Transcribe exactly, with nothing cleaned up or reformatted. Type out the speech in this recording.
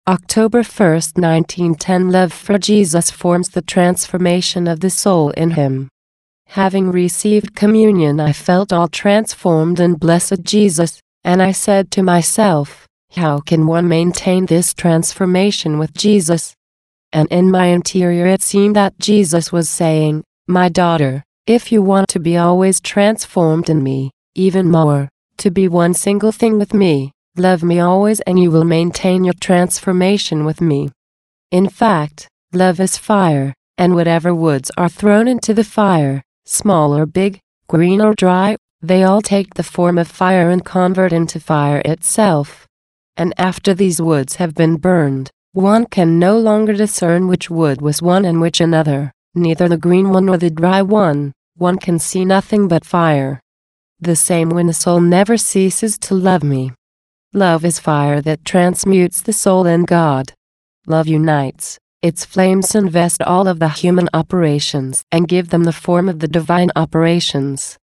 October first, nineteen ten. Love for Jesus forms the transformation of the soul in him. Having received communion, I felt all transformed in blessed Jesus, and I said to myself, how can one maintain this transformation with Jesus? And in my interior it seemed that Jesus was saying, my daughter, if you want to be always transformed in me, even more, to be one single thing with me, love me always and you will maintain your transformation with me. In fact, love is fire, and whatever woods are thrown into the fire, small or big, green or dry, they all take the form of fire and convert into fire itself. And after these woods have been burned, one can no longer discern which wood was one and which another, neither the green one nor the dry one, one can see nothing but fire. The same when the soul never ceases to love me. Love is fire that transmutes the soul in God. Love unites, its flames invest all of the human operations and give them the form of the divine operations.